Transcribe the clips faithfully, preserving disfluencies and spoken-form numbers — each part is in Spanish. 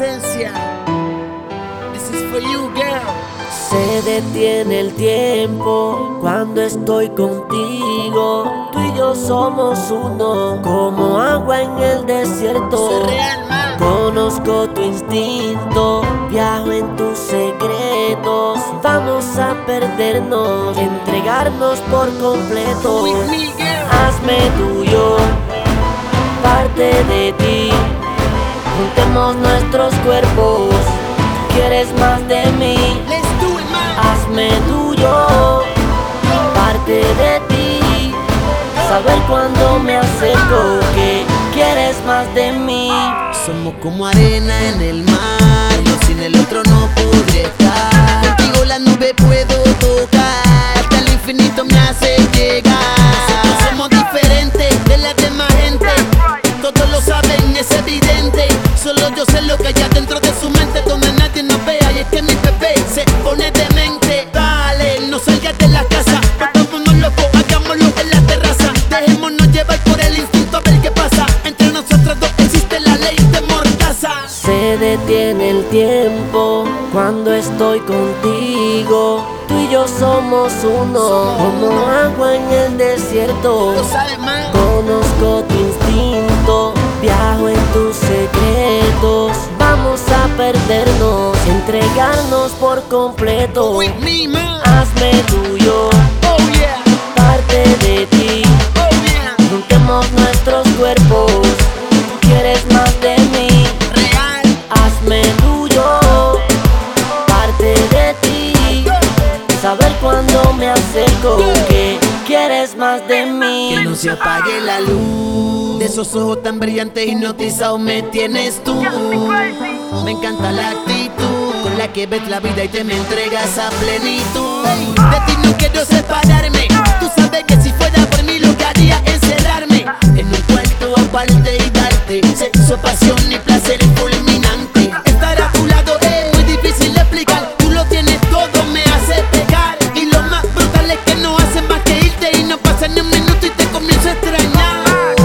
esencia. This is for you, girl. Se detiene el tiempo cuando estoy contigo. Tú y yo somos uno, como agua en el desierto. Eso es real, man. Conozco tu instinto, viajo en tus secretos. Vamos a perdernos, entregarnos por completo. With me, girl. Hazme tuyo, parte de ti. Juntemos nuestros cuerpos. ¿Quieres más de mí? Let's do it, man. Hazme tuyo, parte de ti. Saber cuando me acerco que quieres más de mí. Somos como arena en el mar, yo sin el otro no podría estar. Contigo la nube puedo tocar, hasta el infinito me hace llegar. Nosotros somos diferentes de la demás gente, todos lo saben, es evidente. Solo yo sé lo que hay adentro de su mente, donde nadie nos vea. Y es que mi bebé se pone demente. Dale, no salgas de la casa, volvámonos locos, hagámoslo en la terraza. Dejémonos llevar por el instinto a ver qué pasa. Entre nosotros dos existe la ley de Mordaza. Se detiene el tiempo cuando estoy contigo. Tú y yo somos uno, como agua en el desierto. Lo sabes, man. Conozco tu instinto, viajo en tus secretos. Vamos a perdernos, entregarnos por completo. With me, man. Hazme tuyo, Oh yeah, parte de ti. oh yeah. Juntemos nuestros cuerpos. Tú quieres más de mí. Real. Hazme tuyo, parte de ti. Saber cuando me acerco que quieres más de mí. Que no se apague la luz de esos ojos tan brillantes, hipnotizados me tienes tú. Me encanta la actitud con la que ves la vida y te me entregas a plenitud. De ti no quiero separarme, tú sabes que si fuera por mí lo que haría es encerrarme en un cuarto aparte y darte sexo, pasión y placer fulminante. Estar a tu lado es muy difícil de explicar, tú lo tienes todo, me hace pecar. Y lo más brutal es que no hacen más que irte y no pasa ni un minuto y te comienzo a extrañar.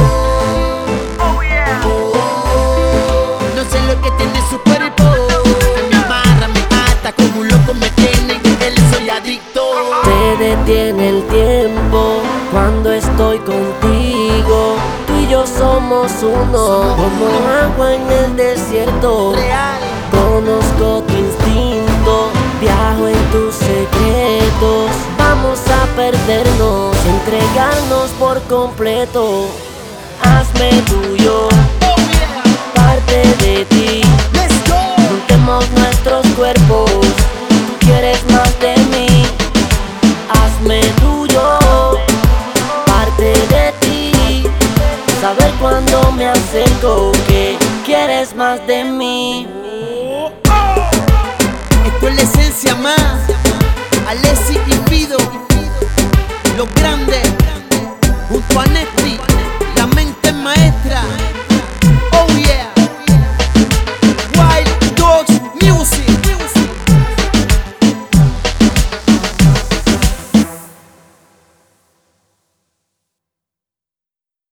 No sé lo que tiene su cuerpo, me amarra, me ata, como un loco me tiene, que él soy adicto. Se detiene el tiempo cuando estoy contigo. Tú y yo somos uno, como agua en el desierto. Real. Conozco tu instinto, viajo en tus secretos. Vamos a perdernos, entregarnos por completo. Hazme tuyo, Oh yeah, parte de ti. let's go. Juntemos nuestros cuerpos. Tú quieres más de mí. Hazme tuyo, parte de ti. Saber cuando me acerco que quieres más de mí.